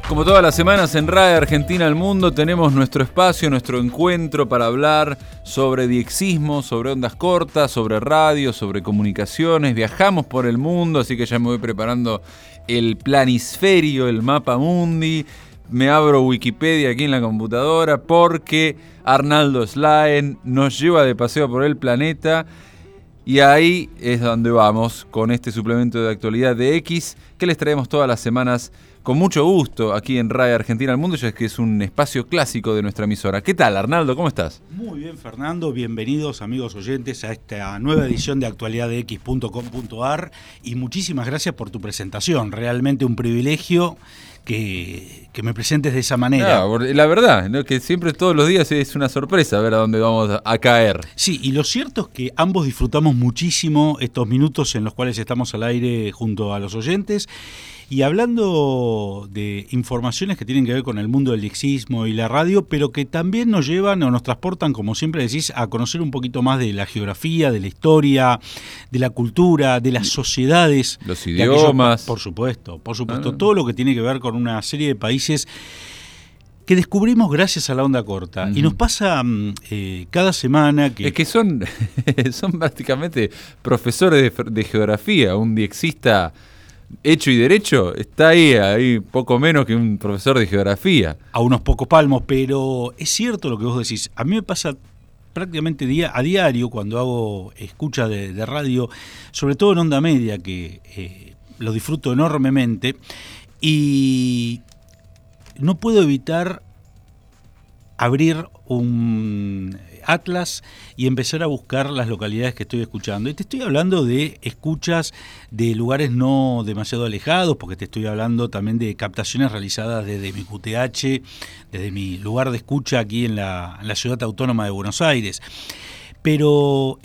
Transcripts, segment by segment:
Como todas las semanas en RAE Argentina al Mundo tenemos nuestro espacio, nuestro encuentro para hablar sobre diexismo, sobre ondas cortas, sobre radio, sobre comunicaciones. Viajamos por el mundo, así que ya me voy preparando el planisferio, el mapa mundi. Me abro Wikipedia aquí en la computadora porque Arnaldo Slaen nos lleva de paseo por el planeta. Y ahí es donde vamos con este suplemento de actualidad de X que les traemos todas las semanas con mucho gusto aquí en RAE Argentina al Mundo, ya que es un espacio clásico de nuestra emisora. ¿Qué tal, Arnaldo? ¿Cómo estás? Muy bien, Fernando. Bienvenidos, amigos oyentes, a esta nueva edición de actualidadx.com.ar y muchísimas gracias por tu presentación. Realmente un privilegio que me presentes de esa manera. La verdad, ¿no? Que siempre todos los días es una sorpresa ver a dónde vamos a caer. Sí, y lo cierto es que ambos disfrutamos muchísimo estos minutos en los cuales estamos al aire junto a los oyentes. Y hablando de informaciones que tienen que ver con el mundo del diexismo y la radio, pero que también nos llevan o nos transportan, como siempre decís, a conocer un poquito más de la geografía, de la historia, de la cultura, de las sociedades. Los idiomas. Por supuesto. Todo lo que tiene que ver con una serie de países que descubrimos gracias a la onda corta. Y nos pasa cada semana que... Es que son prácticamente profesores de geografía. Un diexista hecho y derecho está ahí poco menos que un profesor de geografía. A unos pocos palmos, pero es cierto lo que vos decís. A mí me pasa prácticamente a diario cuando hago escucha de radio, sobre todo en onda media, que lo disfruto enormemente, y no puedo evitar abrir un atlas y empezar a buscar las localidades que estoy escuchando. Y te estoy hablando de escuchas de lugares no demasiado alejados, porque te estoy hablando también de captaciones realizadas desde mi QTH, desde mi lugar de escucha aquí en la ciudad autónoma de Buenos Aires. Pero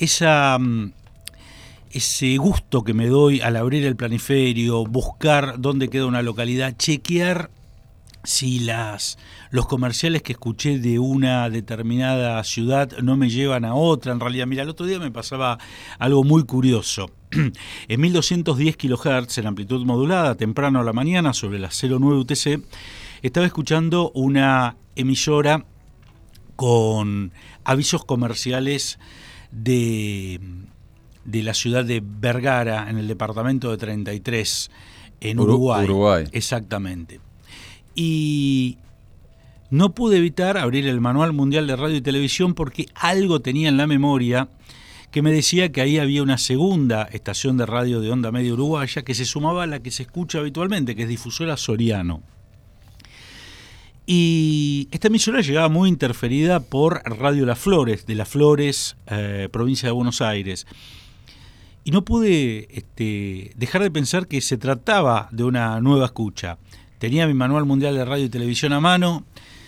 ese gusto que me doy al abrir el planiferio, buscar dónde queda una localidad, chequear si los comerciales que escuché de una determinada ciudad no me llevan a otra. En realidad, mira, el otro día me pasaba algo muy curioso. En 1210 kHz, en amplitud modulada, temprano a la mañana, sobre las 09 UTC, estaba escuchando una emisora con avisos comerciales de la ciudad de Vergara, en el departamento de 33, en Uruguay. Exactamente. Y no pude evitar abrir el Manual Mundial de Radio y Televisión porque algo tenía en la memoria que me decía que ahí había una segunda estación de radio de onda media uruguaya que se sumaba a la que se escucha habitualmente, que es Difusora Soriano. Y esta emisora llegaba muy interferida por Radio Las Flores, de Las Flores, provincia de Buenos Aires. Y no pude dejar de pensar que se trataba de una nueva escucha. Tenía mi Manual Mundial de Radio y Televisión a mano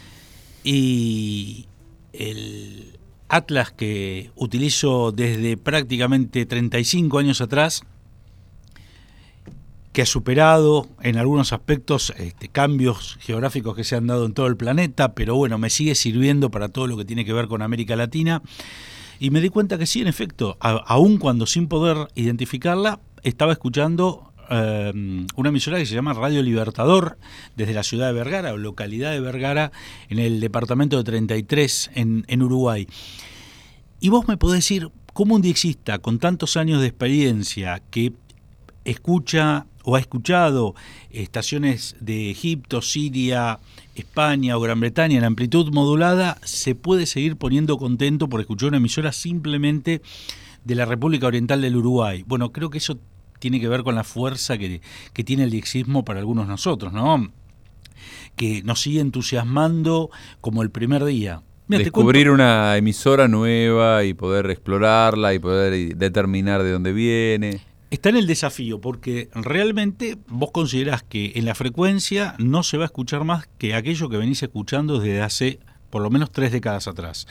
y el atlas que utilizo desde prácticamente 35 años atrás, que ha superado en algunos aspectos cambios geográficos que se han dado en todo el planeta, pero bueno, me sigue sirviendo para todo lo que tiene que ver con América Latina. Y me di cuenta que sí, en efecto, aun cuando sin poder identificarla, estaba escuchando una emisora que se llama Radio Libertador, desde la ciudad de Vergara, o localidad de Vergara, en el departamento de 33, en Uruguay. Y vos me podés decir, ¿cómo un diexista con tantos años de experiencia que escucha o ha escuchado estaciones de Egipto, Siria, España o Gran Bretaña en amplitud modulada, se puede seguir poniendo contento por escuchar una emisora simplemente de la República Oriental del Uruguay? Bueno, creo que eso tiene que ver con la fuerza que tiene el diexismo para algunos nosotros, ¿no? Que nos sigue entusiasmando como el primer día. Mira, descubrir una emisora nueva y poder explorarla y poder determinar de dónde viene. Está en el desafío, porque realmente vos considerás que en la frecuencia no se va a escuchar más que aquello que venís escuchando desde hace por lo menos 3 décadas atrás.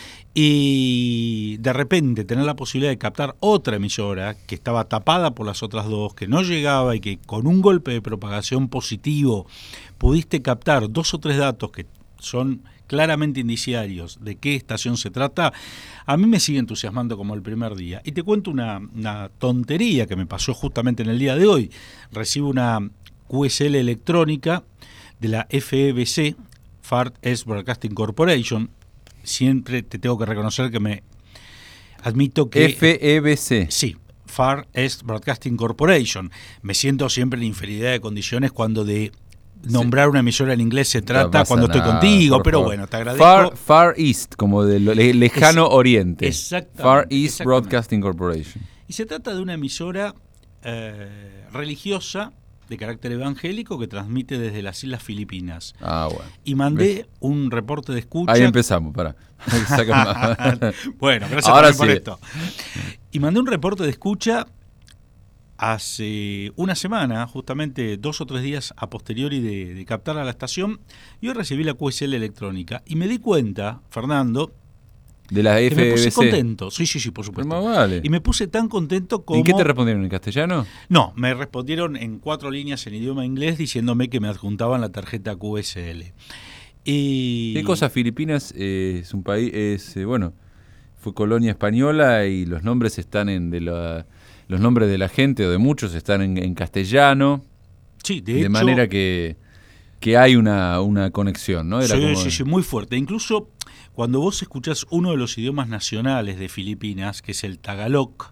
Y de repente tener la posibilidad de captar otra emisora que estaba tapada por las otras dos, que no llegaba y que con un golpe de propagación positivo pudiste captar 2 o 3 datos que son claramente indiciarios de qué estación se trata, a mí me sigue entusiasmando como el primer día. Y te cuento una tontería que me pasó justamente en el día de hoy. Recibo una QSL electrónica de la FEBC, Far East Broadcasting Corporation. Siempre te tengo que reconocer que me admito que... FEBC. Sí, Far East Broadcasting Corporation. Me siento siempre en inferioridad de condiciones cuando de nombrar una emisora en inglés se trata, No cuando pasa estoy nada, contigo, por pero favor. bueno, te agradezco. Far East, como del lejano oriente. Exactamente. Far East Exactamente. Broadcasting Corporation. Y se trata de una emisora religiosa de carácter evangélico que transmite desde las Islas Filipinas. Ah, bueno. Y mandé un reporte de escucha. Ahí empezamos, pará. Bueno, gracias Ahora por sí. esto. Y mandé un reporte de escucha hace una semana, justamente 2 o 3 días a posteriori de captar a la estación, y hoy recibí la QSL electrónica. Y me di cuenta, Fernando, De la que me puse FEBC. contento. Sí, por supuesto. Más vale. Y me puse tan contento como... ¿Y qué te respondieron en castellano? No, me respondieron en 4 líneas en idioma inglés diciéndome que me adjuntaban la tarjeta QSL. Y... ¿Qué cosa? Filipinas es un país, fue colonia española y los nombres están los nombres de la gente o de muchos están en castellano, Sí, de de hecho, manera que hay una conexión, ¿no? Era como- sí, muy fuerte. Incluso cuando vos escuchás uno de los idiomas nacionales de Filipinas, que es el Tagalog,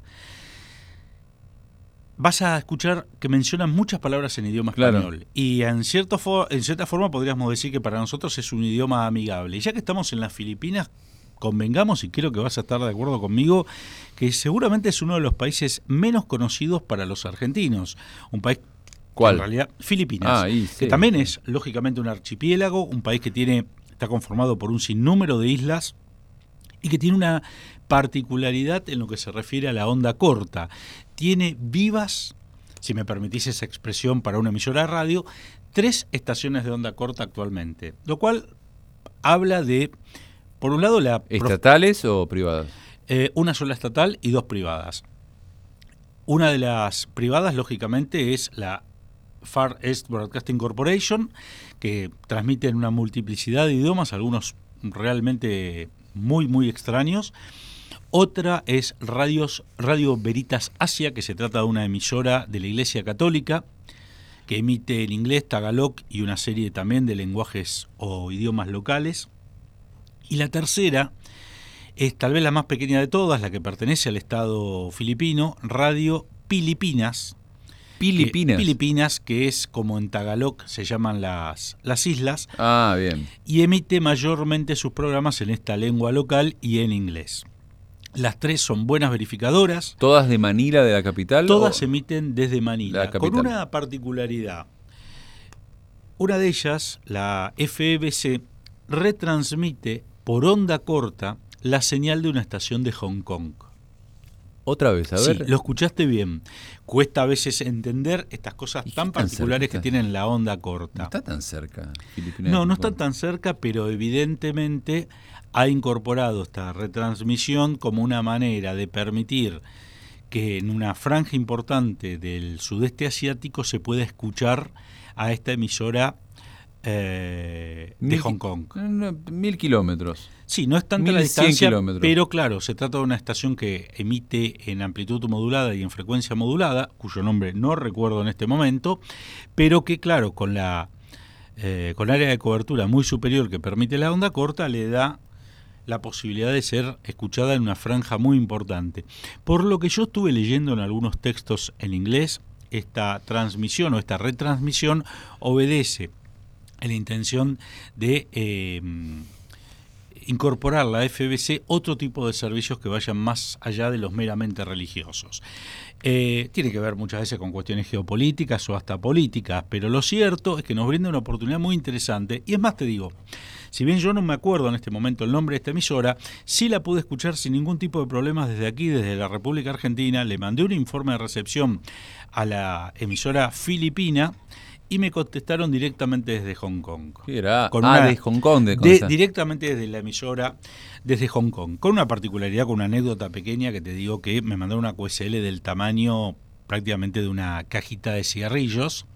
vas a escuchar que mencionan muchas palabras en idioma Claro. español. Y en cierta forma podríamos decir que para nosotros es un idioma amigable. Y ya que estamos en las Filipinas, convengamos, y creo que vas a estar de acuerdo conmigo, que seguramente es uno de los países menos conocidos para los argentinos. Un país que ¿Cuál? en realidad, Filipinas, Ah, sí. que también es lógicamente un archipiélago, un país que está conformado por un sinnúmero de islas y que tiene una particularidad en lo que se refiere a la onda corta. Tiene vivas, si me permitís esa expresión para una emisora de radio, 3 estaciones de onda corta actualmente, lo cual habla de, por un lado, ¿Estatales o privadas? una sola estatal y 2 privadas. Una de las privadas, lógicamente, es la Far East Broadcasting Corporation, que transmite en una multiplicidad de idiomas, algunos realmente muy, muy extraños. Otra es Radio Veritas Asia, que se trata de una emisora de la Iglesia Católica, que emite en inglés, tagalog y una serie también de lenguajes o idiomas locales. Y la tercera es tal vez la más pequeña de todas, la que pertenece al Estado filipino, Radio Pilipinas. Filipinas, que es como en Tagalog se llaman las islas, Ah, bien. y emite mayormente sus programas en esta lengua local y en inglés. Las 3 son buenas verificadoras. ¿Todas de Manila, de la capital? Todas o- emiten desde Manila, La con capital. una particularidad. Una de ellas, la FEBC, retransmite por onda corta la señal de una estación de Hong Kong. Otra vez, a Sí, ver. lo escuchaste bien. Cuesta a veces entender estas cosas ¿Y qué tan tan particulares cerca que está? tienen la onda No corta. está tan cerca. Filipinas. No están tan cerca, pero evidentemente ha incorporado esta retransmisión como una manera de permitir que en una franja importante del sudeste asiático se pueda escuchar a esta emisora de Hong Kong. 1000 kilómetros. Sí, no es tanta la 1100 distancia, kilómetros. pero claro, se trata de una estación que emite en amplitud modulada y en frecuencia modulada, cuyo nombre no recuerdo en este momento, pero que claro, con área de cobertura muy superior que permite la onda corta, le da la posibilidad de ser escuchada en una franja muy importante. Por lo que yo estuve leyendo en algunos textos en inglés, esta transmisión o esta retransmisión obedece a la intención de incorporar la FBC otro tipo de servicios que vayan más allá de los meramente religiosos. Tiene que ver muchas veces con cuestiones geopolíticas o hasta políticas, pero lo cierto es que nos brinda una oportunidad muy interesante. Y es más, te digo, si bien yo no me acuerdo en este momento el nombre de esta emisora, sí la pude escuchar sin ningún tipo de problemas desde aquí, desde la República Argentina. Le mandé un informe de recepción a la emisora filipina y me contestaron directamente desde Hong Kong. ¿Qué era? Con de Hong Kong. Directamente desde la emisora, desde Hong Kong. Con una particularidad, con una anécdota pequeña que te digo que me mandaron una QSL del tamaño prácticamente de una cajita de cigarrillos.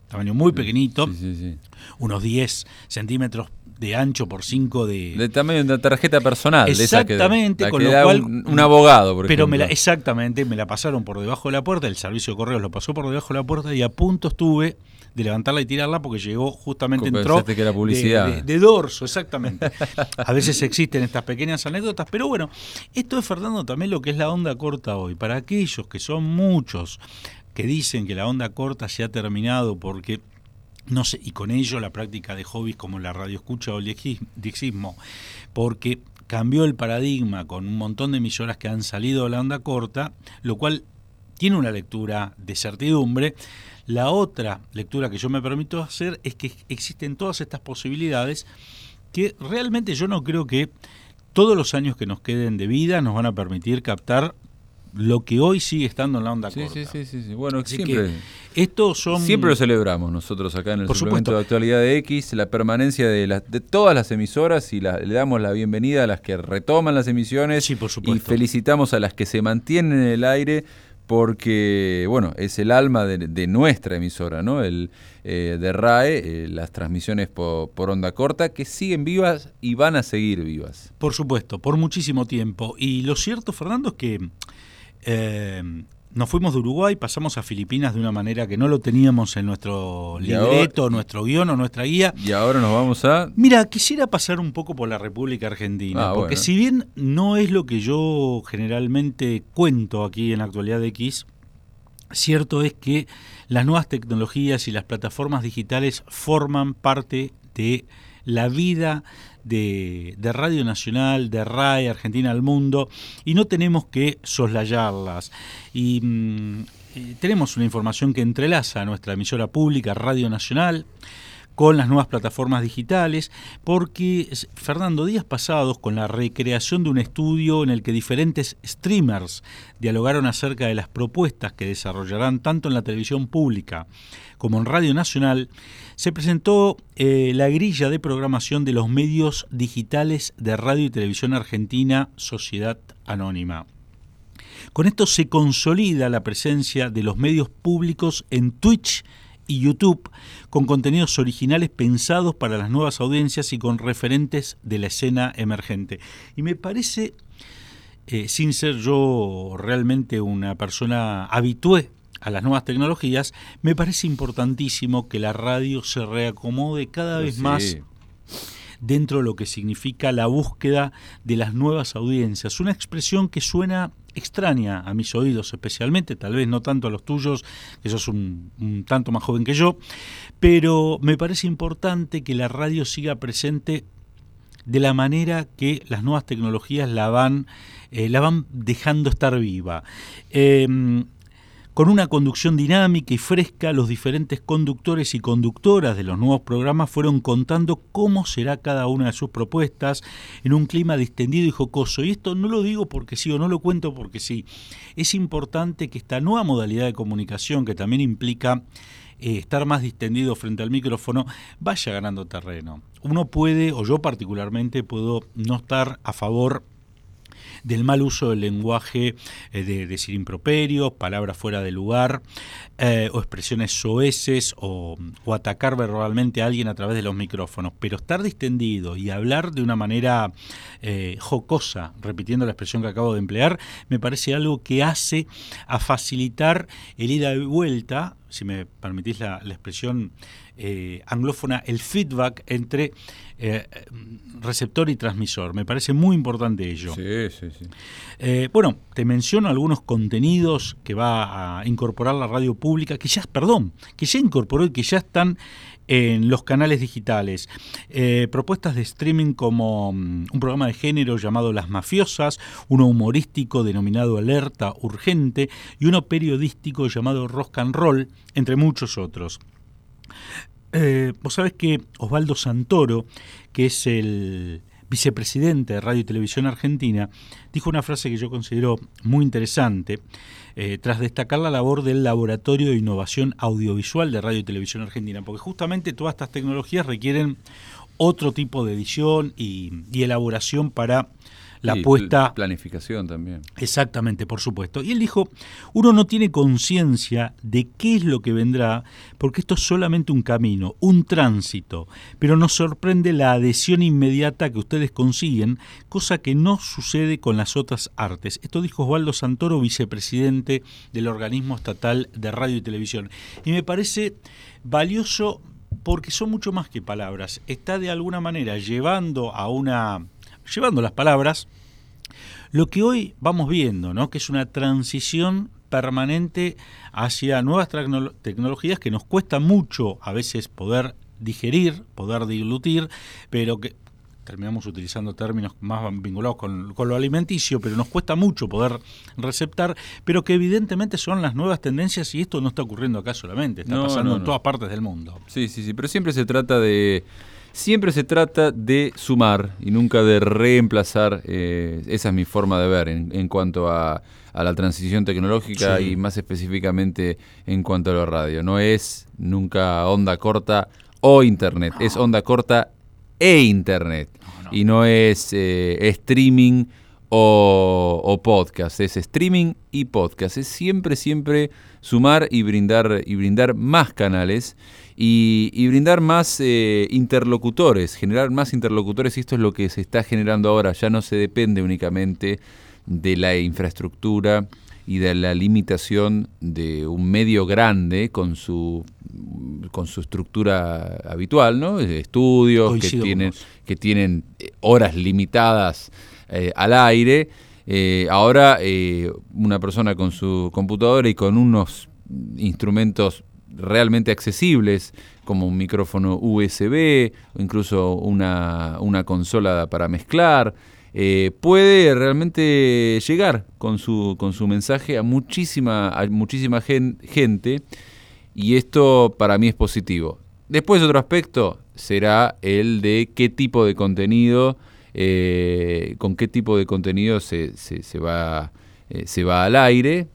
tamaño muy pequeñito, Sí. unos 10 centímetros de ancho por 5 de tamaño de una tarjeta personal. Exactamente, esa que con lo da cual un abogado, por pero ejemplo. exactamente, me la pasaron por debajo de la puerta, el servicio de correos lo pasó por debajo de la puerta y a punto estuve de levantarla y tirarla porque llegó, justamente entró que era publicidad. De dorso, exactamente. A veces existen estas pequeñas anécdotas, pero bueno, esto es, Fernando, también lo que es la onda corta hoy. Para aquellos que son muchos que dicen que la onda corta se ha terminado porque no sé, y con ello la práctica de hobbies como la radioescucha o el diexismo, porque cambió el paradigma con un montón de emisoras que han salido de la onda corta, lo cual tiene una lectura de certidumbre. La otra lectura que yo me permito hacer es que existen todas estas posibilidades que realmente yo no creo que todos los años que nos queden de vida nos van a permitir captar lo que hoy sigue estando en la onda corta. Sí. Bueno, Así siempre lo celebramos nosotros acá en el suplemento de actualidad de X, la permanencia de todas las emisoras, y le damos la bienvenida a las que retoman las emisiones, por supuesto. Y felicitamos a las que se mantienen en el aire, porque bueno, es el alma de nuestra emisora, ¿no? De RAE, las transmisiones por onda corta, que siguen vivas y van a seguir vivas. Por supuesto, por muchísimo tiempo. Y lo cierto, Fernando, es que nos fuimos de Uruguay, pasamos a Filipinas de una manera que no lo teníamos en nuestro libreto, nuestro guión o nuestra guía. Y ahora nos vamos a... Mira, quisiera pasar un poco por la República Argentina, porque bueno. Si bien no es lo que yo generalmente cuento aquí en Actualidad X, cierto es que las nuevas tecnologías y las plataformas digitales forman parte de la vida de Radio Nacional, de RAE, Argentina al Mundo, y no tenemos que soslayarlas. Y tenemos una información que entrelaza a nuestra emisora pública, Radio Nacional, con las nuevas plataformas digitales, porque, Fernando, días pasados, con la recreación de un estudio en el que diferentes streamers dialogaron acerca de las propuestas que desarrollarán tanto en la televisión pública como en Radio Nacional, se presentó la grilla de programación de los medios digitales de Radio y Televisión Argentina, Sociedad Anónima. Con esto se consolida la presencia de los medios públicos en Twitch y YouTube, con contenidos originales pensados para las nuevas audiencias y con referentes de la escena emergente. Y me parece, sin ser yo realmente una persona habitué a las nuevas tecnologías, me parece importantísimo que la radio se reacomode cada vez más dentro de lo que significa la búsqueda de las nuevas audiencias. Una expresión que suena extraña a mis oídos especialmente, tal vez no tanto a los tuyos, que sos un tanto más joven que yo, pero me parece importante que la radio siga presente de la manera que las nuevas tecnologías la van dejando estar viva. Con una conducción dinámica y fresca, los diferentes conductores y conductoras de los nuevos programas fueron contando cómo será cada una de sus propuestas en un clima distendido y jocoso. Y esto no lo digo porque sí o no lo cuento porque sí. Es importante que esta nueva modalidad de comunicación, que también implica estar más distendido frente al micrófono, vaya ganando terreno. Uno puede, o yo particularmente, puedo no estar a favor del mal uso del lenguaje, de decir improperios, palabras fuera de lugar, o expresiones soeces, o atacar verbalmente a alguien a través de los micrófonos. Pero estar distendido y hablar de una manera jocosa, repitiendo la expresión que acabo de emplear, me parece algo que hace a facilitar el ida y vuelta, si me permitís la expresión anglófona, el feedback entre receptor y transmisor. Me parece muy importante ello. Sí. Bueno, te menciono algunos contenidos que va a incorporar la radio pública, que ya incorporó y que ya están en los canales digitales. Propuestas de streaming como un programa de género llamado Las Mafiosas, uno humorístico denominado Alerta Urgente y uno periodístico llamado Rock and Roll, entre muchos otros. Vos sabés que Osvaldo Santoro, que es el vicepresidente de Radio y Televisión Argentina, dijo una frase que yo considero muy interesante, tras destacar la labor del Laboratorio de Innovación Audiovisual de Radio y Televisión Argentina, porque justamente todas estas tecnologías requieren otro tipo de edición y elaboración para la apuesta... Planificación también. Exactamente, por supuesto. Y él dijo, uno no tiene conciencia de qué es lo que vendrá, porque esto es solamente un camino, un tránsito, pero nos sorprende la adhesión inmediata que ustedes consiguen, cosa que no sucede con las otras artes. Esto dijo Osvaldo Santoro, vicepresidente del organismo estatal de radio y televisión. Y me parece valioso porque son mucho más que palabras. Está de alguna manera llevando las palabras lo que hoy vamos viendo, ¿no? Que es una transición permanente hacia nuevas tecnologías que nos cuesta mucho a veces poder digerir, poder dilutir, pero que terminamos utilizando términos más vinculados con lo alimenticio, pero nos cuesta mucho poder receptar, pero que evidentemente son las nuevas tendencias y esto no está ocurriendo acá solamente, está pasando en todas partes del mundo. Sí, pero siempre se trata de sumar y nunca de reemplazar. Esa es mi forma de ver en cuanto a la transición tecnológica, sí. Y más específicamente en cuanto a la radio. No es nunca onda corta o internet, es onda corta e internet. No. Y no es streaming o podcast, es streaming y podcast. Es siempre sumar y brindar más canales y brindar más interlocutores, generar más interlocutores, y esto es lo que se está generando ahora. Ya no se depende únicamente de la infraestructura y de la limitación de un medio grande con su estructura habitual, ¿no? Estudios que tienen horas limitadas al aire. Ahora una persona con su computadora y con unos instrumentos realmente accesibles, como un micrófono USB o incluso una consola para mezclar, puede realmente llegar con su mensaje a muchísima gente, y esto para mí es positivo. Después otro aspecto será el de qué tipo de contenido, con qué tipo de contenido se va al aire,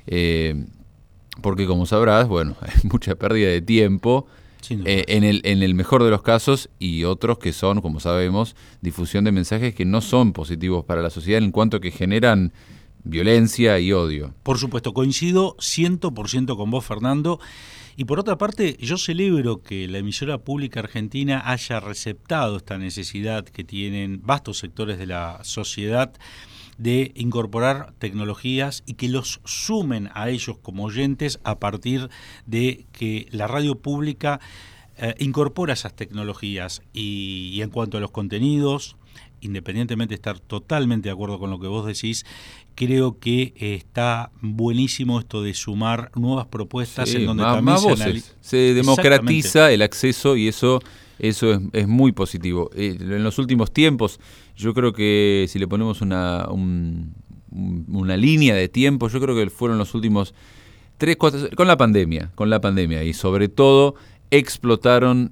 porque como sabrás, bueno, hay mucha pérdida de tiempo en el mejor de los casos, y otros que son, como sabemos, difusión de mensajes que no son positivos para la sociedad en cuanto que generan violencia y odio. Por supuesto, coincido 100% con vos, Fernando. Y por otra parte, yo celebro que la emisora pública argentina haya receptado esta necesidad que tienen vastos sectores de la sociedad de incorporar tecnologías y que los sumen a ellos como oyentes a partir de que la radio pública incorpora esas tecnologías. Y en cuanto a los contenidos, independientemente de estar totalmente de acuerdo con lo que vos decís, creo que está buenísimo esto de sumar nuevas propuestas, sí, en donde también se democratiza el acceso, y eso es muy positivo. En los últimos tiempos, yo creo que si le ponemos una línea de tiempo, yo creo que fueron los últimos 3, 4, con la pandemia, y sobre todo explotaron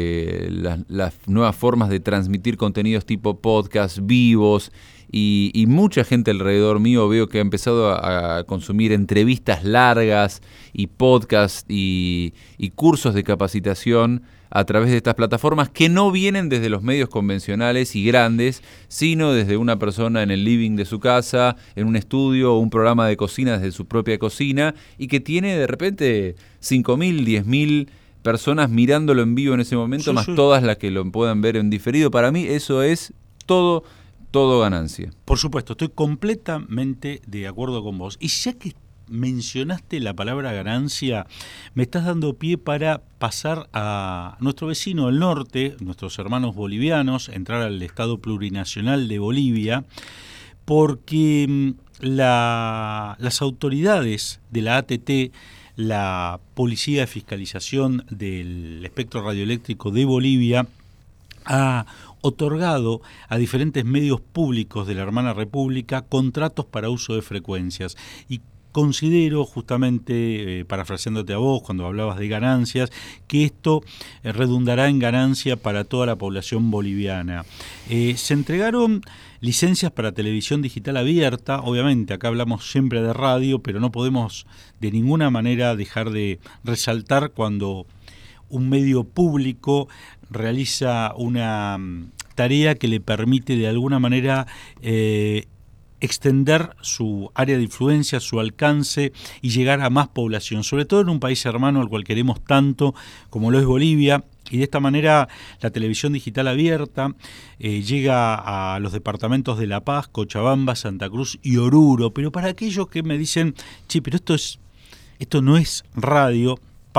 las nuevas formas de transmitir contenidos tipo podcast, vivos, y mucha gente alrededor mío veo que ha empezado a consumir entrevistas largas y podcast y cursos de capacitación a través de estas plataformas que no vienen desde los medios convencionales y grandes, sino desde una persona en el living de su casa, en un estudio o un programa de cocina desde su propia cocina, y que tiene de repente 5.000, 10.000 personas mirándolo en vivo en ese momento, más todas las que lo puedan ver en diferido. Para mí eso es todo ganancia. Por supuesto, estoy completamente de acuerdo con vos. Y ya que mencionaste la palabra ganancia, me estás dando pie para pasar a nuestro vecino del norte, nuestros hermanos bolivianos, entrar al Estado Plurinacional de Bolivia, porque las autoridades de la ATT, la Policía de Fiscalización del Espectro Radioeléctrico de Bolivia, ha otorgado a diferentes medios públicos de la hermana república contratos para uso de frecuencias. Y considero, justamente, parafraseándote a vos cuando hablabas de ganancias, que esto redundará en ganancia para toda la población boliviana. Se entregaron licencias para televisión digital abierta. Obviamente acá hablamos siempre de radio, pero no podemos de ninguna manera dejar de resaltar cuando un medio público realiza una tarea que le permite de alguna manera extender su área de influencia, su alcance y llegar a más población, sobre todo en un país hermano al cual queremos tanto como lo es Bolivia. Y de esta manera la televisión digital abierta llega a los departamentos de La Paz, Cochabamba, Santa Cruz y Oruro. Pero para aquellos que me dicen, che, pero esto no es radio,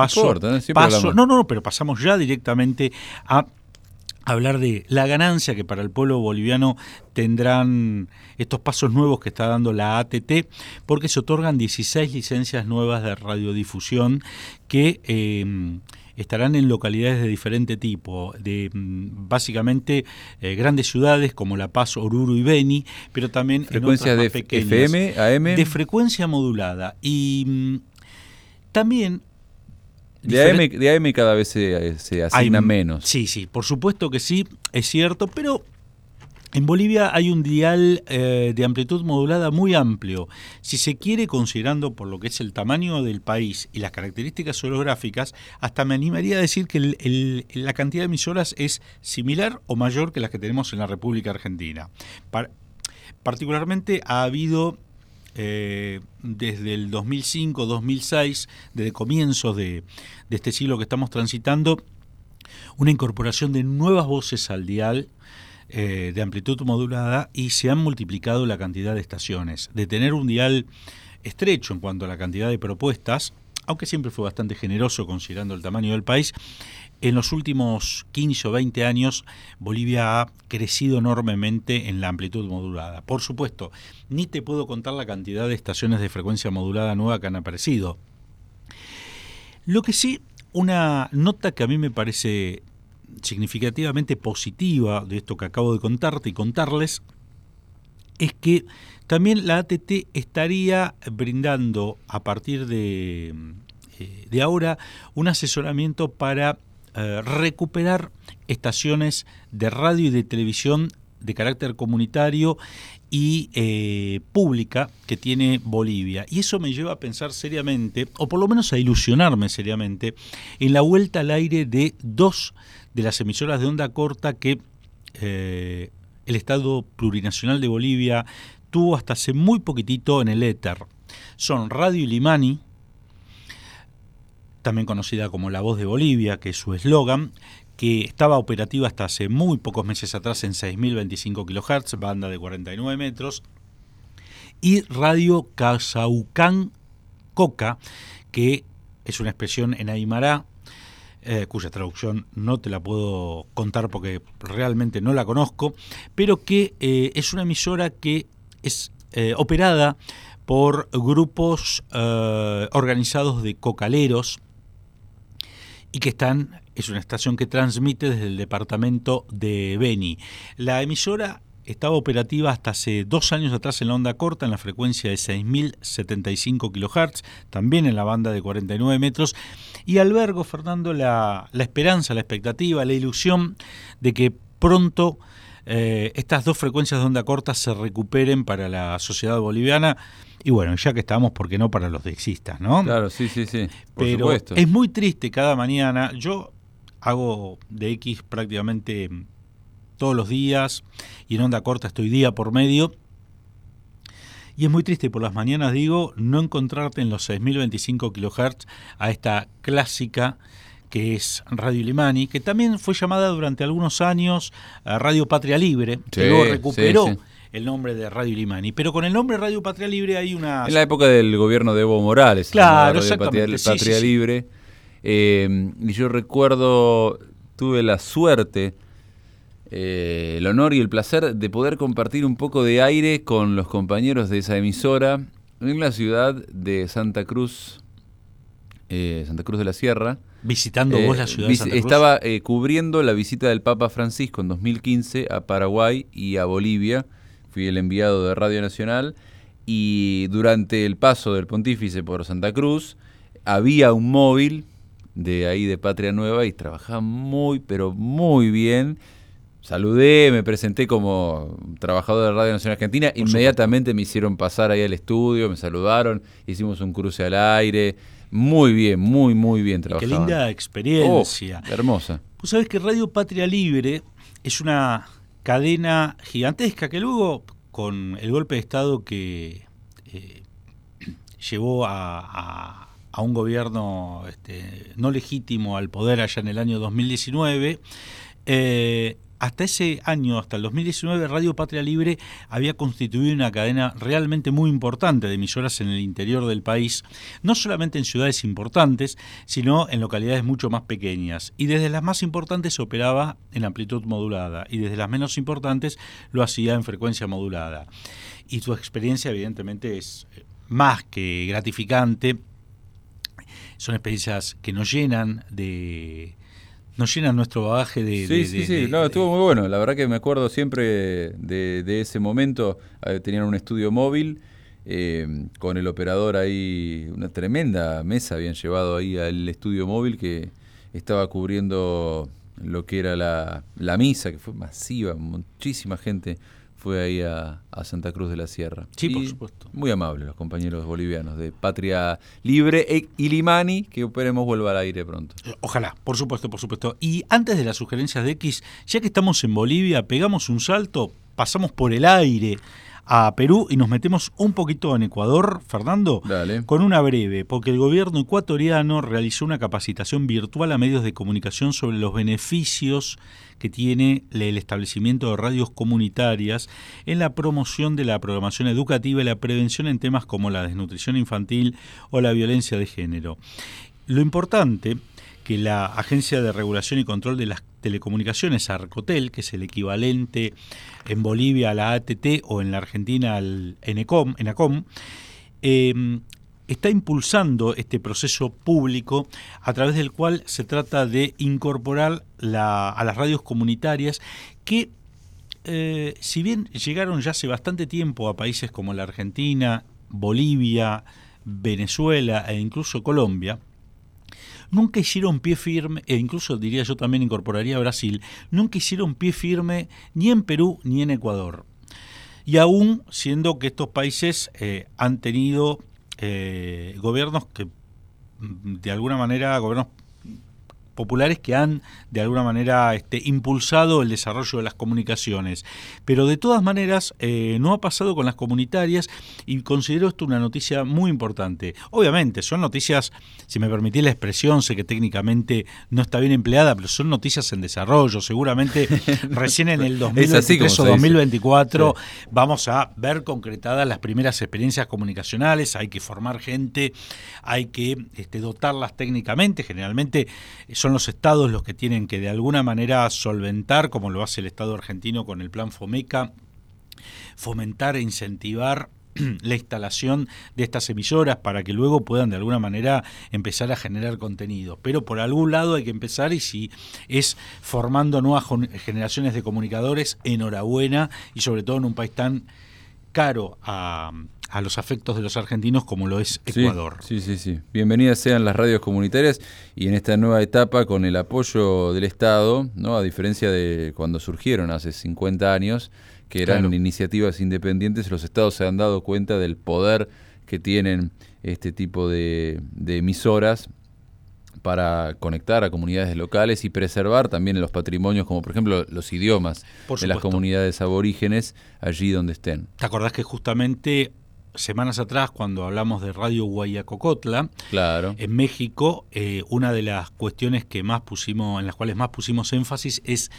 pero pasamos ya directamente a hablar de la ganancia que para el pueblo boliviano tendrán estos pasos nuevos que está dando la ATT, porque se otorgan 16 licencias nuevas de radiodifusión que estarán en localidades de diferente tipo, de básicamente grandes ciudades como La Paz, Oruro y Beni, pero también frecuencias en otras de más pequeñas, FM, AM, de frecuencia modulada y también de AM cada vez se asigna menos. Sí, por supuesto que sí, es cierto, pero en Bolivia hay un dial de amplitud modulada muy amplio. Si se quiere, considerando por lo que es el tamaño del país y las características orográficas, hasta me animaría a decir que la cantidad de emisoras es similar o mayor que las que tenemos en la República Argentina. Particularmente ha habido desde el 2005-2006, desde comienzos de este siglo que estamos transitando, una incorporación de nuevas voces al dial de amplitud modulada y se han multiplicado la cantidad de estaciones. De tener un dial estrecho en cuanto a la cantidad de propuestas, aunque siempre fue bastante generoso considerando el tamaño del país, en los últimos 15 o 20 años Bolivia ha crecido enormemente en la amplitud modulada. Por supuesto, ni te puedo contar la cantidad de estaciones de frecuencia modulada nueva que han aparecido. Lo que sí, una nota que a mí me parece significativamente positiva de esto que acabo de contarte y contarles, es que también la ATT estaría brindando a partir de ahora un asesoramiento para recuperar estaciones de radio y de televisión de carácter comunitario y pública que tiene Bolivia. Y eso me lleva a pensar seriamente, o por lo menos a ilusionarme seriamente, en la vuelta al aire de 2 de las emisoras de onda corta que el Estado Plurinacional de Bolivia tuvo hasta hace muy poquitito en el éter. Son Radio Illimani, también conocida como La Voz de Bolivia, que es su eslogan, que estaba operativa hasta hace muy pocos meses atrás en 6.025 kHz, banda de 49 metros, y Radio Casaucán Coca, que es una expresión en Aymara, cuya traducción no te la puedo contar porque realmente no la conozco, pero que es una emisora que es operada por grupos organizados de cocaleros y que es una estación que transmite desde el departamento de Beni. La emisora estaba operativa hasta hace 2 años atrás en la onda corta, en la frecuencia de 6.075 kHz, también en la banda de 49 metros, y albergo, Fernando, la esperanza, la expectativa, la ilusión de que pronto estas 2 frecuencias de onda corta se recuperen para la sociedad boliviana. Y bueno, ya que estamos, ¿por qué no para los dexistas, no? Claro, sí, por Pero supuesto. Es muy triste cada mañana. Yo hago DX prácticamente todos los días y en onda corta estoy día por medio. Y es muy triste por las mañanas, digo, no encontrarte en los 6.025 kHz a esta clásica que es Radio Illimani, que también fue llamada durante algunos años Radio Patria Libre, que luego recuperó el nombre de Radio Illimani, pero con el nombre Radio Patria Libre hay una... En la época del gobierno de Evo Morales, claro, Radio exactamente, Patria Libre, y yo recuerdo, tuve la suerte, el honor y el placer de poder compartir un poco de aire con los compañeros de esa emisora en la ciudad de Santa Cruz de la Sierra. Visitando vos la ciudad de Santa Cruz. Estaba cubriendo la visita del Papa Francisco en 2015 a Paraguay y a Bolivia. Fui el enviado de Radio Nacional y durante el paso del pontífice por Santa Cruz había un móvil de ahí de Patria Nueva y trabajaba muy, pero muy bien. Saludé, me presenté como trabajador de Radio Nacional Argentina, inmediatamente me hicieron pasar ahí al estudio, me saludaron, hicimos un cruce al aire, muy bien, muy bien trabajaban. Qué linda experiencia. Hermosa. Vos sabés que Radio Patria Libre es una cadena gigantesca que luego, con el golpe de Estado que llevó a un gobierno no legítimo al poder allá en el año 2019, hasta ese año, hasta el 2019, Radio Patria Libre había constituido una cadena realmente muy importante de emisoras en el interior del país, no solamente en ciudades importantes, sino en localidades mucho más pequeñas. Y desde las más importantes operaba en amplitud modulada, y desde las menos importantes lo hacía en frecuencia modulada. Y su experiencia, evidentemente, es más que gratificante. Son experiencias que nos llenan nuestro bagaje de... No, estuvo muy bueno. La verdad que me acuerdo siempre de ese momento. Tenían un estudio móvil con el operador ahí, una tremenda mesa habían llevado ahí al estudio móvil que estaba cubriendo lo que era la misa, que fue masiva, muchísima gente fue ahí a Santa Cruz de la Sierra. Sí, por supuesto. Muy amables los compañeros bolivianos de Patria Libre y Limani, que esperemos vuelva al aire pronto. Ojalá, por supuesto, por supuesto. Y antes de las sugerencias de X, ya que estamos en Bolivia, pegamos un salto, pasamos por el aire a Perú y nos metemos un poquito en Ecuador, Fernando. Dale. Con una breve, porque el gobierno ecuatoriano realizó una capacitación virtual a medios de comunicación sobre los beneficios que tiene el establecimiento de radios comunitarias en la promoción de la programación educativa y la prevención en temas como la desnutrición infantil o la violencia de género. Lo importante que la Agencia de Regulación y Control de las Telecomunicaciones, Arcotel, que es el equivalente en Bolivia a la ATT o en la Argentina al ENACOM, está impulsando este proceso público a través del cual se trata de incorporar a las radios comunitarias que, si bien llegaron ya hace bastante tiempo a países como la Argentina, Bolivia, Venezuela e incluso Colombia, nunca hicieron pie firme, e incluso diría yo también incorporaría a Brasil, nunca hicieron pie firme ni en Perú ni en Ecuador. Y aún siendo que estos países han tenido gobiernos que de alguna manera, gobiernos populares que han de alguna manera impulsado el desarrollo de las comunicaciones. Pero de todas maneras no ha pasado con las comunitarias y considero esto una noticia muy importante. Obviamente son noticias, si me permitís la expresión, sé que técnicamente no está bien empleada, pero son noticias en desarrollo. Seguramente recién en el 2023 o 2024 vamos a ver concretadas las primeras experiencias comunicacionales. Hay que formar gente, hay que dotarlas técnicamente. Generalmente son los estados los que tienen que de alguna manera solventar, como lo hace el Estado argentino con el plan FOMECA, fomentar e incentivar la instalación de estas emisoras para que luego puedan de alguna manera empezar a generar contenido. Pero por algún lado hay que empezar, y si es formando nuevas generaciones de comunicadores, enhorabuena, y sobre todo en un país tan caro a los afectos de los argentinos como lo es Ecuador. Sí. Bienvenidas sean las radios comunitarias y en esta nueva etapa con el apoyo del Estado, ¿no? A diferencia de cuando surgieron hace 50 años, que eran iniciativas independientes, los estados se han dado cuenta del poder que tienen este tipo de emisoras para conectar a comunidades locales y preservar también los patrimonios, como por ejemplo los idiomas de las comunidades aborígenes allí donde estén. ¿Te acordás que justamente semanas atrás, cuando hablamos de Radio Guayacocotla, claro, en México, una de las cuestiones en las cuales más pusimos énfasis es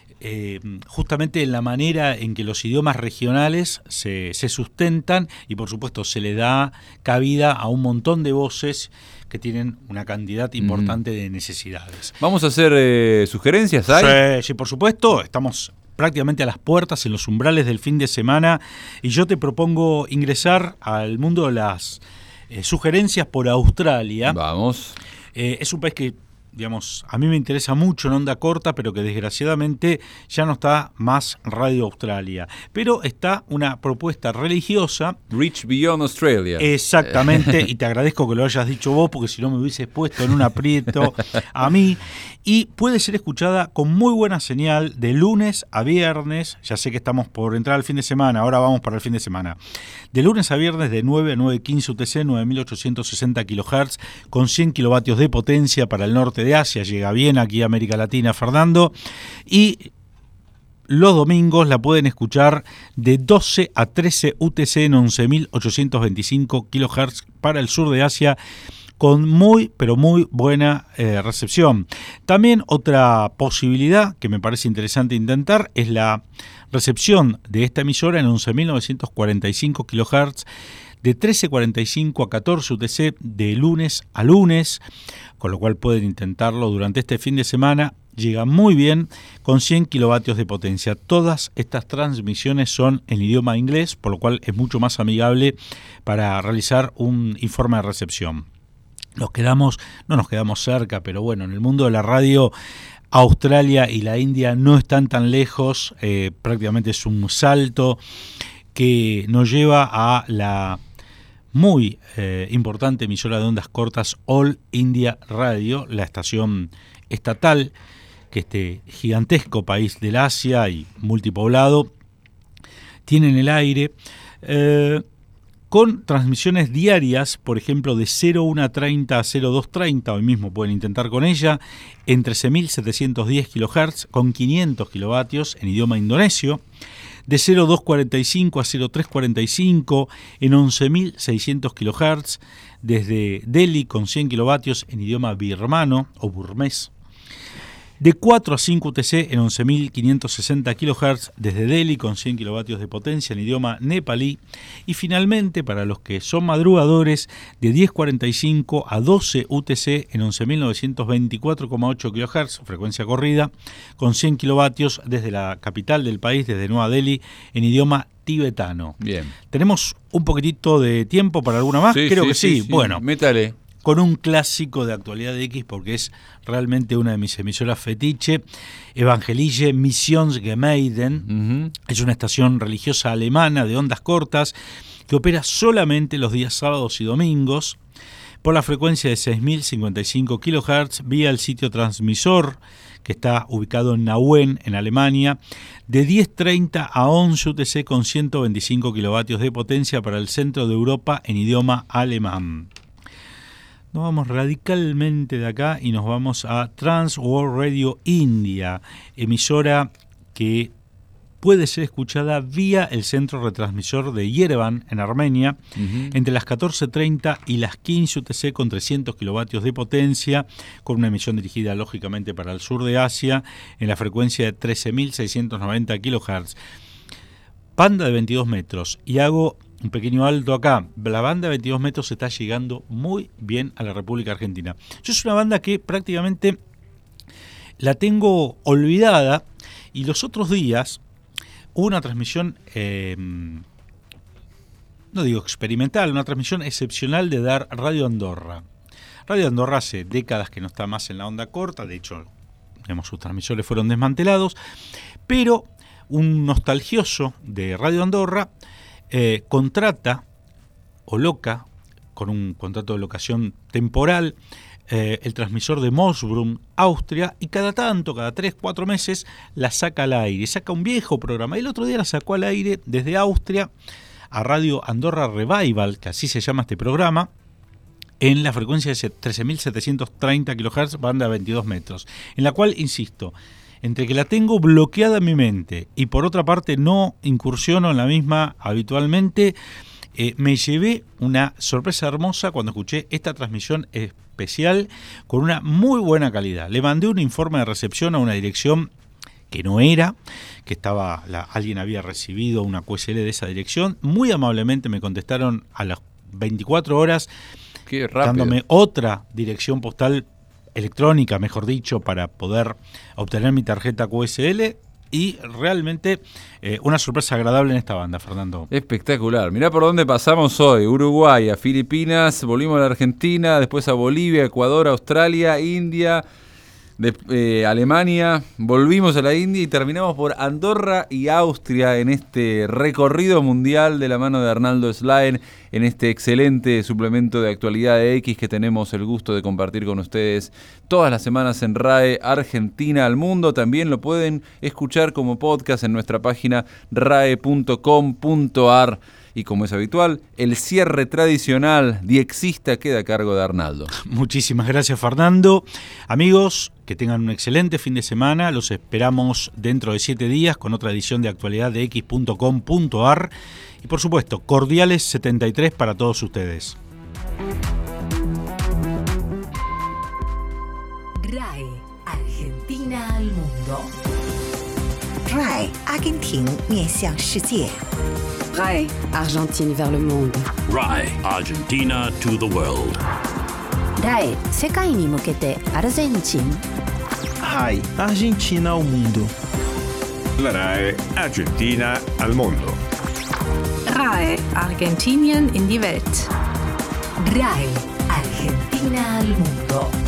justamente en la manera en que los idiomas regionales se sustentan y por supuesto se le da cabida a un montón de voces que tienen una cantidad importante de necesidades. ¿Vamos a hacer sugerencias? Sí, por supuesto, estamos prácticamente a las puertas, en los umbrales del fin de semana, y yo te propongo ingresar al mundo de las sugerencias por Australia. Vamos. Es un país que, digamos, a mí me interesa mucho en onda corta, pero que desgraciadamente ya no está más Radio Australia. Pero está una propuesta religiosa. Reach Beyond Australia. Exactamente, y te agradezco que lo hayas dicho vos, porque si no me hubieses puesto en un aprieto a mí. Y puede ser escuchada con muy buena señal de lunes a viernes. Ya sé que estamos por entrar al fin de semana, ahora vamos para el fin de semana. De lunes a viernes de 9 a 9:15 UTC, 9.860 kHz, con 100 kilovatios de potencia para el norte de Asia. Llega bien aquí a América Latina, Fernando. Y los domingos la pueden escuchar de 12 a 13 UTC en 11.825 kHz para el sur de Asia, con muy, pero muy buena recepción. También otra posibilidad que me parece interesante intentar es la recepción de esta emisora en 11.945 kHz de 13:45 a 14 UTC de lunes a lunes, con lo cual pueden intentarlo durante este fin de semana. Llega muy bien con 100 kilovatios de potencia. Todas estas transmisiones son en idioma inglés, por lo cual es mucho más amigable para realizar un informe de recepción. No nos quedamos cerca, pero bueno, en el mundo de la radio, Australia y la India no están tan lejos, prácticamente es un salto que nos lleva a la muy importante emisora de ondas cortas All India Radio, la estación estatal que este gigantesco país del Asia y multipoblado tiene en el aire, con transmisiones diarias, por ejemplo, de 01:30 a 02:30, hoy mismo pueden intentar con ella, en 13.710 kHz con 500 kilovatios en idioma indonesio, de 02:45 a 03:45 en 11.600 kHz, desde Delhi con 100 kilovatios en idioma birmano o burmés, de 4 a 5 UTC en 11.560 kHz desde Delhi con 100 kilovatios de potencia en idioma nepalí, y finalmente para los que son madrugadores de 10:45 a 12 UTC en 11.924,8 kHz, frecuencia corrida, con 100 kilovatios desde la capital del país, desde Nueva Delhi, en idioma tibetano. Bien. ¿Tenemos un poquitito de tiempo para alguna más? Sí, Creo que sí. Bueno, métale. Con un clásico de Actualidad de X, porque es realmente una de mis emisoras fetiche, Evangelische Missionsgemeinden. Es una estación religiosa alemana de ondas cortas que opera solamente los días sábados y domingos por la frecuencia de 6.055 kHz vía el sitio transmisor que está ubicado en Nauen, en Alemania, de 10:30 a 11 UTC con 125 kilovatios de potencia para el centro de Europa en idioma alemán. Nos vamos radicalmente de acá y nos vamos a Trans World Radio India, emisora que puede ser escuchada vía el centro retransmisor de Yerevan, en Armenia, entre las 14:30 y las 15 UTC con 300 kilovatios de potencia, con una emisión dirigida lógicamente para el sur de Asia, en la frecuencia de 13.690 kHz. Banda de 22 metros, y hago un pequeño alto acá. La banda de 22 metros está llegando muy bien a la República Argentina. Yo es una banda que prácticamente la tengo olvidada, y los otros días hubo una transmisión, no digo experimental, una transmisión excepcional de dar Radio Andorra. Radio Andorra hace décadas que no está más en la onda corta, de hecho, digamos, sus transmisores fueron desmantelados, pero un nostalgioso de Radio Andorra contrata o loca, con un contrato de locación temporal, el transmisor de Mosbrum, Austria, y cada 3-4 meses la saca al aire, saca un viejo programa, y el otro día la sacó al aire desde Austria a Radio Andorra Revival, que así se llama este programa, en la frecuencia de 13.730 kHz, banda de 22 metros, en la cual, insisto, entre que la tengo bloqueada en mi mente y por otra parte no incursiono en la misma habitualmente, me llevé una sorpresa hermosa cuando escuché esta transmisión especial con una muy buena calidad. Le mandé un informe de recepción a una dirección que no era, que estaba, alguien había recibido una QSL de esa dirección. Muy amablemente me contestaron a las 24 horas, dándome otra dirección postal electrónica, mejor dicho, para poder obtener mi tarjeta QSL, y realmente una sorpresa agradable en esta banda, Fernando. Espectacular. Mirá por dónde pasamos hoy: Uruguay, a Filipinas, volvimos a la Argentina, después a Bolivia, Ecuador, Australia, India, Alemania, volvimos a la India y terminamos por Andorra y Austria en este recorrido mundial de la mano de Arnaldo Slaen, en este excelente suplemento de Actualidad de X que tenemos el gusto de compartir con ustedes todas las semanas en RAE Argentina al Mundo. También lo pueden escuchar como podcast en nuestra página rae.com.ar. y como es habitual, el cierre tradicional diexista queda a cargo de Arnaldo. Muchísimas gracias, Fernando. Amigos, que tengan un excelente fin de semana. Los esperamos dentro de 7 días con otra edición de actualidad de x.com.ar y por supuesto, cordiales 73 para todos ustedes. RAE, Argentina al mundo. RAE, Argentina 面向世界。 RAE, Argentine vers le monde. RAE, Argentina to the world. RAE, 世界に向けてアルゼンチン。 RAE, Argentina ao mundo. La RAE, Argentina al mundo. RAE, Argentinien in die Welt. RAE, Argentina al mundo.